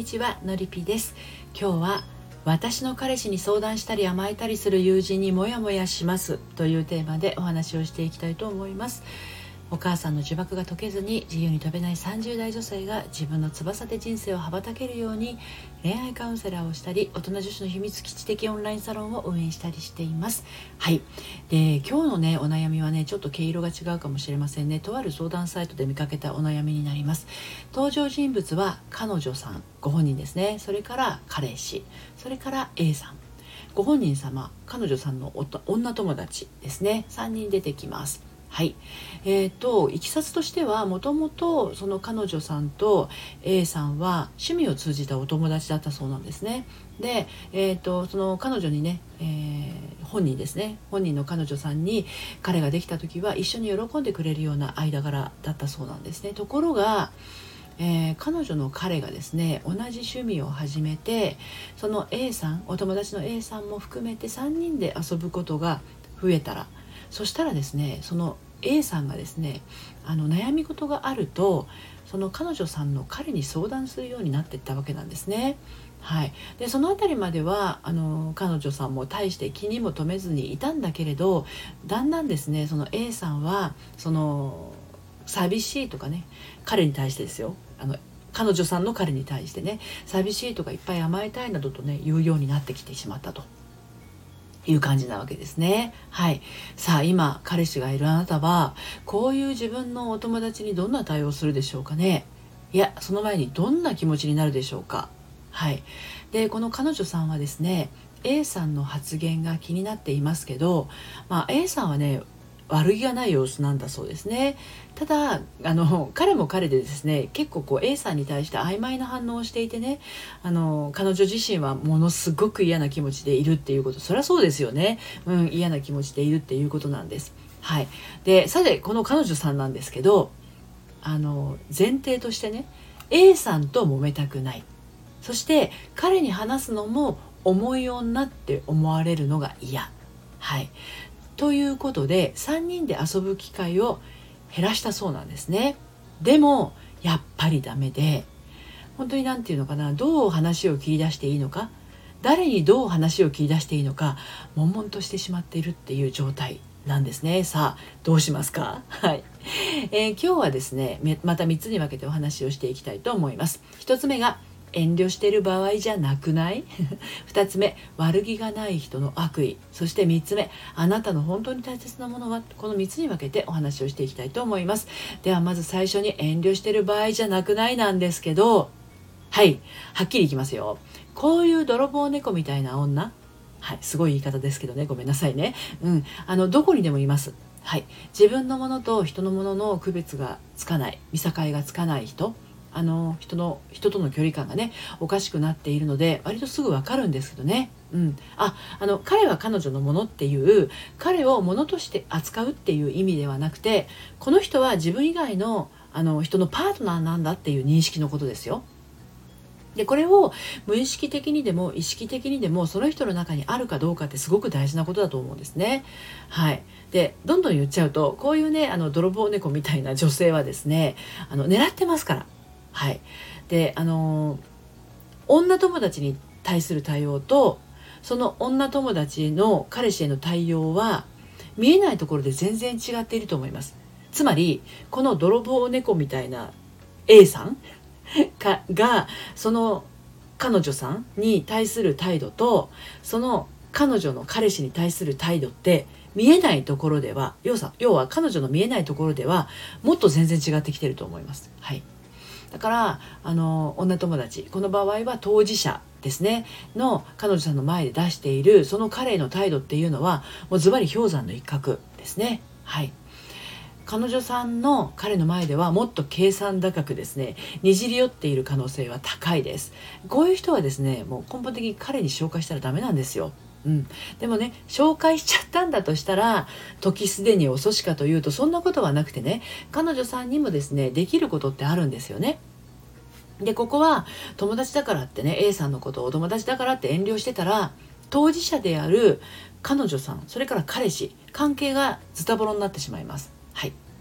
ちは、のりぴです。今日は私の彼氏に相談したり甘えたりする友人にモヤモヤしますというテーマでお話をしていきたいと思います。お母さんの呪縛が解けずに自由に飛べない30代女性が自分の翼で人生を羽ばたけるように恋愛カウンセラーをしたり、大人女子の秘密基地的オンラインサロンを運営したりしています。はい。で、今日のねお悩みはね、ちょっと毛色が違うかもしれませんね。とある相談サイトで見かけたお悩みになります。登場人物は彼女さんご本人ですね。それから彼氏、それから A さん。ご本人様、彼女さんの女友達ですね。3人出てきます。はい。いきさつとしては、もともとその彼女さんと A さんは趣味を通じたお友達だったそうなんですね。で、その彼女にね、本人ですね、本人の彼女さんに彼ができた時は一緒に喜んでくれるような間柄だったそうなんですね。ところが、彼女の彼がですね、同じ趣味を始めて、その A さん、お友達の A さんも含めて3人で遊ぶことが増えたら、そしたらですね、その A さんがですね、悩み事があると、その彼女さんの彼に相談するようになっていったわけなんですね。はい。で、そのあたりまでは彼女さんも大して気にも留めずにいたんだけれど、だんだんですね、その A さんはその寂しいとかね、彼に対してですよ、彼女さんの彼に対してね、寂しいとかいっぱい甘えたいなどとね言うようになってきてしまったという感じなわけですね。はい。さあ、今彼氏がいるあなたはこういう自分のお友達にどんな対応をするでしょうかね。いや、その前にどんな気持ちになるでしょうか。はい。で、この彼女さんはですね、 A さんの発言が気になっていますけど、A さんはね、悪気がない様子なんだそうですね。ただ彼も彼でですね、結構A さんに対して曖昧な反応をしていてね、彼女自身はものすごく嫌な気持ちでいるっていうこと、そりゃそうですよね。嫌な気持ちでいるっていうことなんです。はい。で、さてこの彼女さんなんですけど、前提としてね、 A さんと揉めたくない、そして彼に話すのも重い女って思われるのが嫌。はい。ということで3人で遊ぶ機会を減らしたそうなんですね。でもやっぱりダメで、本当に何て言うのかな、どう話を切り出していいのか、誰にどう話を切り出していいのか悶々としてしまっているっていう状態なんですね。さあ、どうしますか。はい。今日はですね、また3つに分けてお話をしていきたいと思います。1つ目が遠慮している場合じゃなくない2つ目、悪気がない人の悪意。そして3つ目、あなたの本当に大切なものは。この3つに分けてお話をしていきたいと思います。ではまず最初に、遠慮している場合じゃなくないなんですけど、はい、はっきりいきますよ。こういう泥棒猫みたいな女、はい、すごい言い方ですけどね、ごめんなさいね。どこにでもいます。はい、自分のものと人のものの区別がつかない、見境がつかない人、人との距離感がねおかしくなっているので、割とすぐわかるんですけどね。彼は彼女のものっていう、彼をものとして扱うっていう意味ではなくて、この人は自分以外の人のパートナーなんだっていう認識のことですよ。で、これを無意識的にでも意識的にでもその人の中にあるかどうかってすごく大事なことだと思うんですね。はい。で、どんどん言っちゃうと、こういうね泥棒猫みたいな女性はですね、狙ってますから。はい。で、女友達に対する対応と、その女友達の彼氏への対応は見えないところで全然違っていると思います。つまりこの泥棒猫みたいな A さんがその彼女さんに対する態度と、その彼女の彼氏に対する態度って見えないところでは、要は彼女の見えないところではもっと全然違ってきてると思います。はい。だから女友達、この場合は当事者ですねの彼女さんの前で出しているその彼への態度っていうのは、もうズバリ氷山の一角ですね。はい。彼女さんの彼の前ではもっと計算高くですね、にじり寄っている可能性は高いです。こういう人はですね、もう根本的に彼に紹介したらダメなんですよ。でもね、紹介しちゃったんだとしたら時すでに遅しかというと、そんなことはなくてね、彼女さんにもですねできることってあるんですよね。で、ここは友達だからってね、 A さんのことをお友達だからって遠慮してたら、当事者である彼女さん、それから彼氏、関係がズタボロになってしまいます。はい。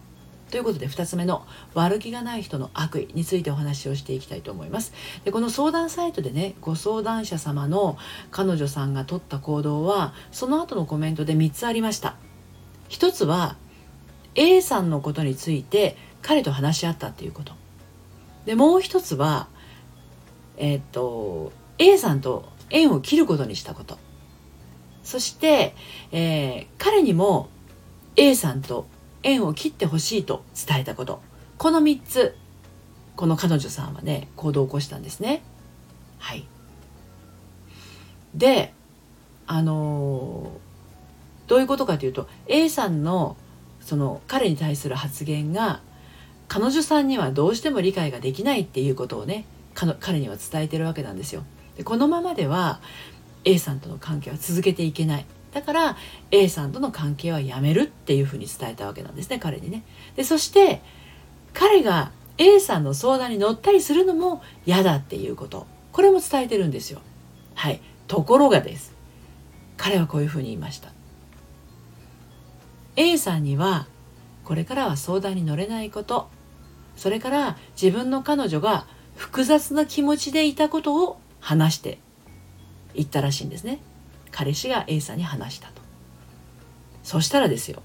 ということで2つ目の悪気がない人の悪意についてお話をしていきたいと思います。でこの相談サイトでね、ご相談者様の彼女さんが取った行動はその後のコメントで3つありました。1つは A さんのことについて彼と話し合ったっていうこと。でもう1つはA さんと縁を切ることにしたこと。そして、彼にも A さんと縁を切ってほしいと伝えたこと。この3つ、この彼女さんはね、行動を起こしたんですね。はい。で、どういうことかというと、A さんのその彼に対する発言が彼女さんにはどうしても理解ができないっていうことをね、彼には伝えてるわけなんですよ。でこのままでは A さんとの関係は続けていけない。だから A さんとの関係はやめるっていうふうに伝えたわけなんですね、彼にね。でそして彼が A さんの相談に乗ったりするのも嫌だっていうこと、これも伝えてるんですよ。はい。ところがです、彼はこういうふうに言いました。 A さんにはこれからは相談に乗れないこと、それから自分の彼女が複雑な気持ちでいたことを話していったらしいんですね。彼氏が A さんに話したと。そしたらですよ、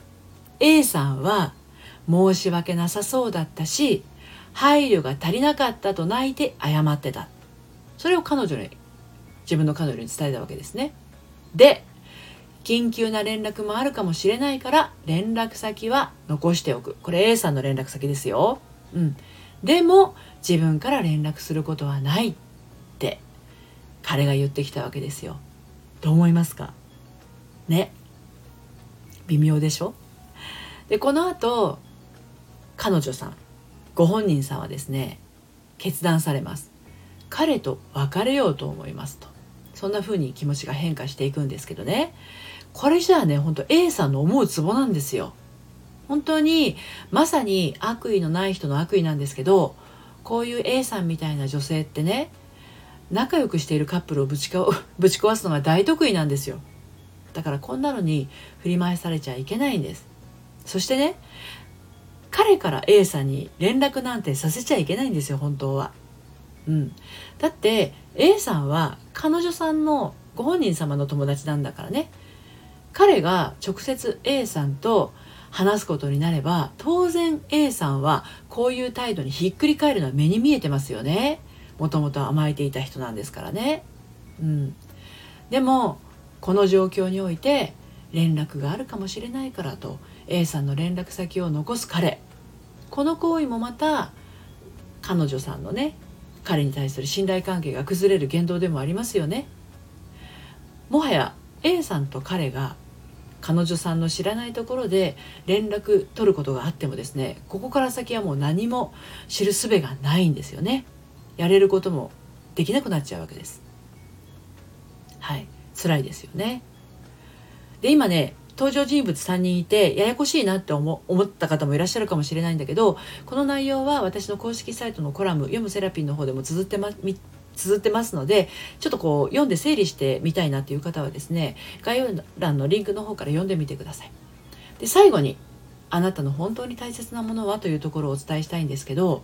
A さんは申し訳なさそうだったし、配慮が足りなかったと泣いて謝ってた。それを自分の彼女に伝えたわけですね。で、緊急な連絡もあるかもしれないから連絡先は残しておく。これ A さんの連絡先ですよ。でも自分から連絡することはないって彼が言ってきたわけですよ。どう思いますかね。微妙でしょ。でこの後彼女さん、ご本人さんはですね、決断されます。彼と別れようと思いますと。そんな風に気持ちが変化していくんですけどね、これじゃあね、本当 A さんの思うツボなんですよ。本当にまさに悪意のない人の悪意なんですけど、こういう A さんみたいな女性ってね、仲良くしているカップルをぶち壊すのが大得意なんですよ。だからこんなのに振り回されちゃいけないんです。そしてね、彼から A さんに連絡なんてさせちゃいけないんですよ、本当は。だって A さんは彼女さんのご本人様の友達なんだからね。彼が直接 A さんと話すことになれば、当然 A さんはこういう態度にひっくり返るのは目に見えてますよね。もともと甘えていた人なんですからね。でもこの状況において連絡があるかもしれないからと A さんの連絡先を残す彼、この行為もまた彼女さんのね、彼に対する信頼関係が崩れる言動でもありますよね。もはや A さんと彼が彼女さんの知らないところで連絡取ることがあってもですね、ここから先はもう何も知る術がないんですよね。やれることもできなくなっちゃうわけです。はい、辛いですよね。で今ね、登場人物3人いてややこしいなって思った方もいらっしゃるかもしれないんだけど、この内容は私の公式サイトのコラム読むセラピーの方でも綴ってますので、ちょっとこう読んで整理してみたいなっていう方はですね、概要欄のリンクの方から読んでみてください。で最後に、あなたの本当に大切なものはというところをお伝えしたいんですけど、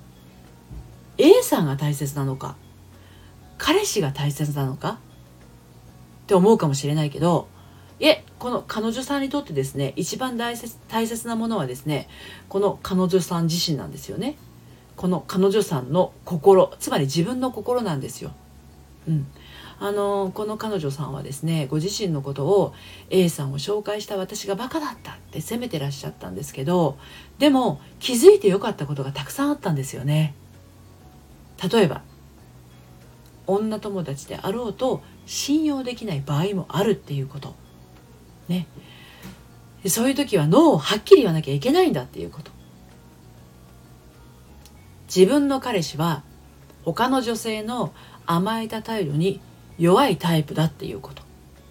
A さんが大切なのか彼氏が大切なのかって思うかもしれないけど、この彼女さんにとってですね、一番大切なものはですね、この彼女さん自身なんですよね。この彼女さんの心、つまり自分の心なんですよ。この彼女さんはですね、ご自身のことを A さんを紹介した私がバカだったって責めてらっしゃったんですけど、でも気づいてよかったことがたくさんあったんですよね。例えば女友達であろうと信用できない場合もあるっていうことね。そういう時はノーをはっきり言わなきゃいけないんだっていうこと。自分の彼氏は他の女性の甘えた態度に弱いタイプだっていうこと。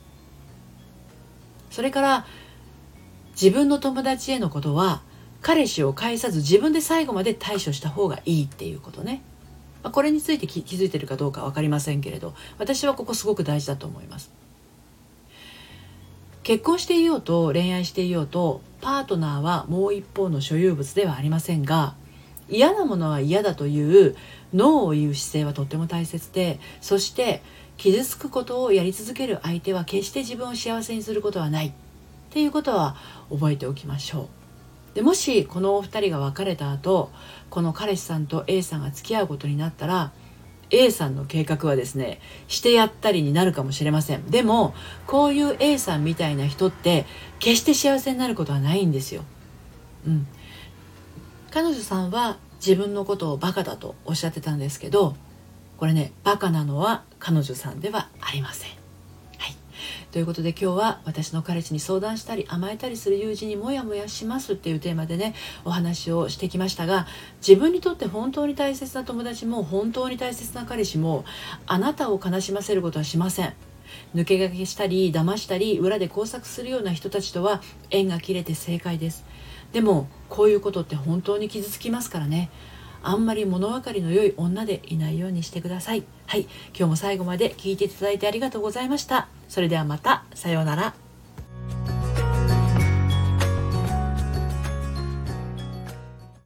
それから自分の友達へのことは彼氏を介さず自分で最後まで対処した方がいいっていうことね。これについて気づいてるかどうか分かりませんけれど、私はここすごく大事だと思います。結婚していようと恋愛していようとパートナーはもう一方の所有物ではありませんが、嫌なものは嫌だというノーを言う姿勢はとっても大切で、そして傷つくことをやり続ける相手は決して自分を幸せにすることはないっていうことは覚えておきましょう。でもしこのお二人が別れた後、この彼氏さんと A さんが付き合うことになったら、 A さんの計画はですね、してやったりになるかもしれません。でもこういう A さんみたいな人って決して幸せになることはないんですよ。彼女さんは自分のことをバカだとおっしゃってたんですけど、これね、バカなのは彼女さんではありません。はい、ということで今日は私の彼氏に相談したり甘えたりする友人にモヤモヤしますっていうテーマでね、お話をしてきましたが、自分にとって本当に大切な友達も本当に大切な彼氏もあなたを悲しませることはしません。抜け駆けしたり騙したり裏で工作するような人たちとは縁が切れて正解です。でもこういうことって本当に傷つきますからね。あんまり物分かりの良い女でいないようにしてください。はい、今日も最後まで聞いていただいてありがとうございました。それではまた、さようなら。